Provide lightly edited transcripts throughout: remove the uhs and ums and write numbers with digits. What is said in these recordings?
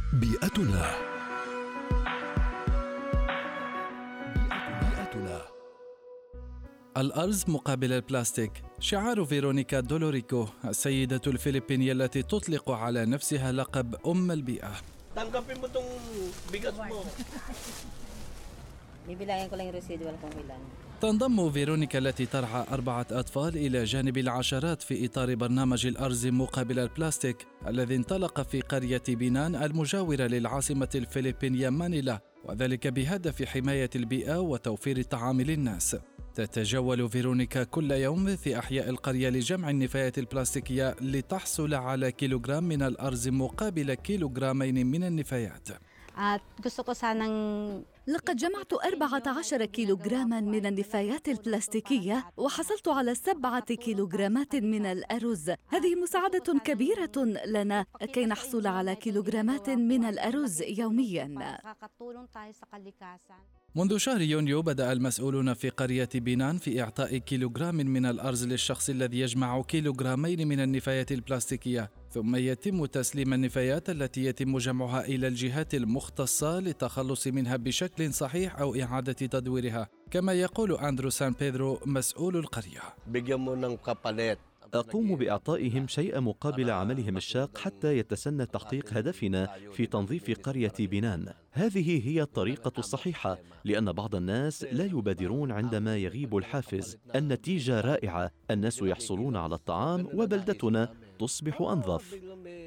بيئتنا. بيئتنا. الأرز مقابل البلاستيك، شعار فيرونيكا دولوريكو السيدة الفلبينية التي تطلق على نفسها لقب أم البيئة. Tanggapin mo tong bigas mo. Bibilangin ko lang yung residual kung ilan. تنضم فيرونيكا التي ترعى 4 أطفال إلى جانب العشرات في إطار برنامج الأرز مقابل البلاستيك الذي انطلق في قرية بينان المجاورة للعاصمة الفلبينية مانيلا، وذلك بهدف حماية البيئة وتوفير الطعام للناس. تتجول فيرونيكا كل يوم في أحياء القرية لجمع النفايات البلاستيكية لتحصل على كيلوغرام من الأرز مقابل كيلوغرامين من النفايات. لقد جمعت 14 كيلوغراما من النفايات البلاستيكية وحصلت على 7 كيلوغرامات من الأرز. هذه مساعدة كبيرة لنا كي نحصل على كيلوغرامات من الأرز يومياً. منذ شهر يونيو بدأ المسؤولون في قرية بينان في إعطاء كيلوغرام من الأرز للشخص الذي يجمع كيلوغرامين من النفايات البلاستيكية، ثم يتم تسليم النفايات التي يتم جمعها إلى الجهات المختصة للتخلص منها بشكل صحيح أو إعادة تدويرها، كما يقول أندرو سان بيدرو مسؤول القرية. أقوم بإعطائهم شيء مقابل عملهم الشاق حتى يتسنى تحقيق هدفنا في تنظيف قرية بينان. هذه هي الطريقة الصحيحة، لأن بعض الناس لا يبادرون عندما يغيب الحافز. النتيجة رائعة، الناس يحصلون على الطعام وبلدتنا تصبح أنظف.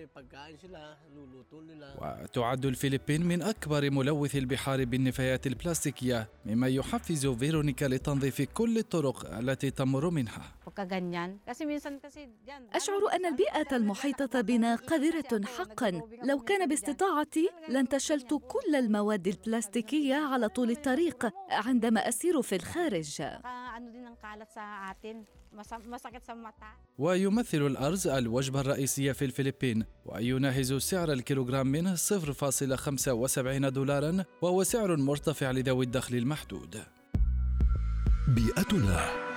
وتعد الفلبين من أكبر ملوثي البحار بالنفايات البلاستيكية، مما يحفز فيرونيكا لتنظيف كل الطرق التي تمر منها. أشعر أن البيئة المحيطة بنا قذرة حقاً. لو كان باستطاعتي لانتشلت كل المواد البلاستيكية على طول الطريق عندما أسير في الخارج. ويمثل الأرز الوجبة الرئيسية في الفلبين، ويناهز سعر الكيلوغرام منه $0.75، وهو سعر مرتفع لذوي الدخل المحدود. بيئتنا.